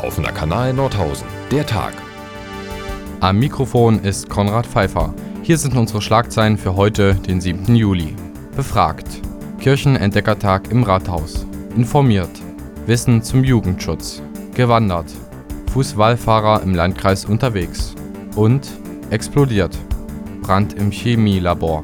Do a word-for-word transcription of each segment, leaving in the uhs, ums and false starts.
Offener Kanal Nordhausen, der Tag. Am Mikrofon ist Konrad Pfeiffer. Hier sind unsere Schlagzeilen für heute, den siebten Juli. Befragt. Kirchenentdeckertag im Rathaus. Informiert. Wissen zum Jugendschutz. Gewandert. Fußwallfahrer im Landkreis unterwegs. Und explodiert. Brand im Chemielabor.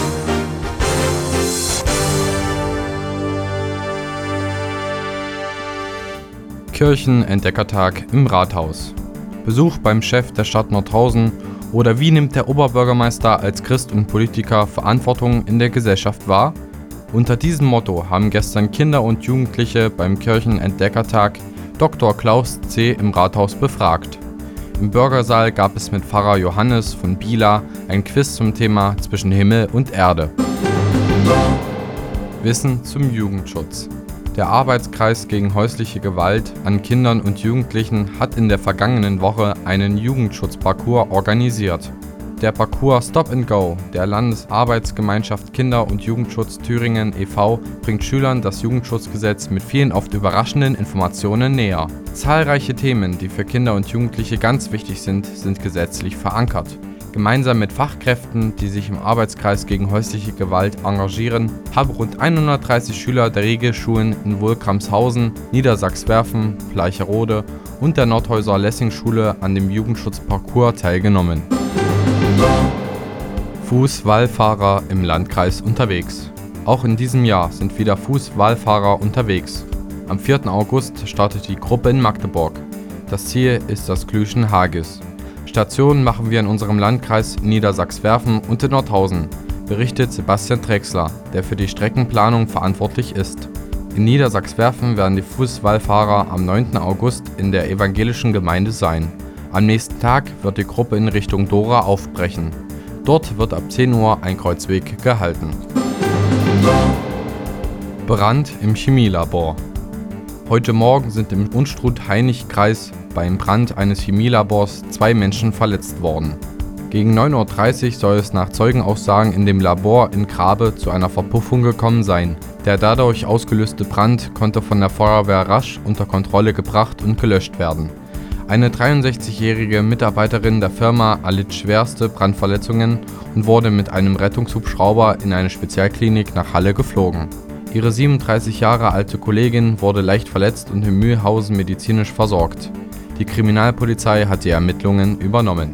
Kirchenentdeckertag im Rathaus. Besuch beim Chef der Stadt Nordhausen oder wie nimmt der Oberbürgermeister als Christ und Politiker Verantwortung in der Gesellschaft wahr? Unter diesem Motto haben gestern Kinder und Jugendliche beim Kirchenentdeckertag Doktor Klaus C. im Rathaus befragt. Im Bürgersaal gab es mit Pfarrer Johannes von Bieler ein Quiz zum Thema Zwischen Himmel und Erde. Wissen zum Jugendschutz. Der Arbeitskreis gegen häusliche Gewalt an Kindern und Jugendlichen hat in der vergangenen Woche einen Jugendschutzparcours organisiert. Der Parcours Stop and Go der Landesarbeitsgemeinschaft Kinder- und Jugendschutz Thüringen e V bringt Schülern das Jugendschutzgesetz mit vielen oft überraschenden Informationen näher. Zahlreiche Themen, die für Kinder und Jugendliche ganz wichtig sind, sind gesetzlich verankert. Gemeinsam mit Fachkräften, die sich im Arbeitskreis gegen häusliche Gewalt engagieren, haben rund hundertdreißig Schüler der Regelschulen in Wulkramshausen, Niedersachswerfen, Fleicherode und der Nordhäuser Lessing-Schule an dem Jugendschutzparcours teilgenommen. Fußwallfahrer im Landkreis unterwegs. Auch in diesem Jahr sind wieder Fußwallfahrer unterwegs. Am vierten August startet die Gruppe in Magdeburg. Das Ziel ist das Klüschen-Hagis. Stationen machen wir in unserem Landkreis Niedersachswerfen und in Nordhausen, berichtet Sebastian Drechsler, der für die Streckenplanung verantwortlich ist. In Niedersachswerfen werden die Fußwallfahrer am neunten August in der evangelischen Gemeinde sein. Am nächsten Tag wird die Gruppe in Richtung Dora aufbrechen. Dort wird ab zehn Uhr ein Kreuzweg gehalten. Brand im Chemielabor. Heute Morgen sind im Unstrut-Hainich-Kreis beim Brand eines Chemielabors zwei Menschen verletzt worden. Gegen neun Uhr dreißig soll es nach Zeugenaussagen in dem Labor in Grabe zu einer Verpuffung gekommen sein. Der dadurch ausgelöste Brand konnte von der Feuerwehr rasch unter Kontrolle gebracht und gelöscht werden. Eine dreiundsechzigjährige Mitarbeiterin der Firma erlitt schwerste Brandverletzungen und wurde mit einem Rettungshubschrauber in eine Spezialklinik nach Halle geflogen. Ihre siebenunddreißig Jahre alte Kollegin wurde leicht verletzt und in Mühlhausen medizinisch versorgt. Die Kriminalpolizei hat die Ermittlungen übernommen.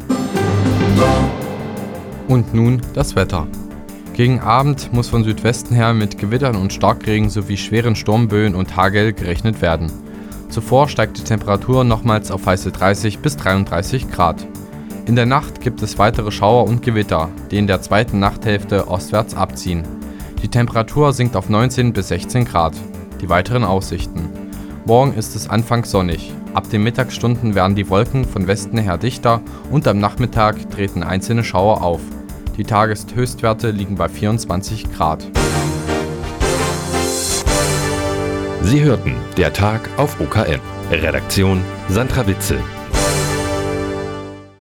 Und nun das Wetter. Gegen Abend muss von Südwesten her mit Gewittern und Starkregen sowie schweren Sturmböen und Hagel gerechnet werden. Zuvor steigt die Temperatur nochmals auf heiße dreißig bis dreiunddreißig Grad. In der Nacht gibt es weitere Schauer und Gewitter, die in der zweiten Nachthälfte ostwärts abziehen. Die Temperatur sinkt auf neunzehn bis sechzehn Grad. Die weiteren Aussichten. Morgen ist es anfangs sonnig. Ab den Mittagsstunden werden die Wolken von Westen her dichter und am Nachmittag treten einzelne Schauer auf. Die Tageshöchstwerte liegen bei vierundzwanzig Grad. Sie hörten der Tag auf O K M. Redaktion Sandra Witzel.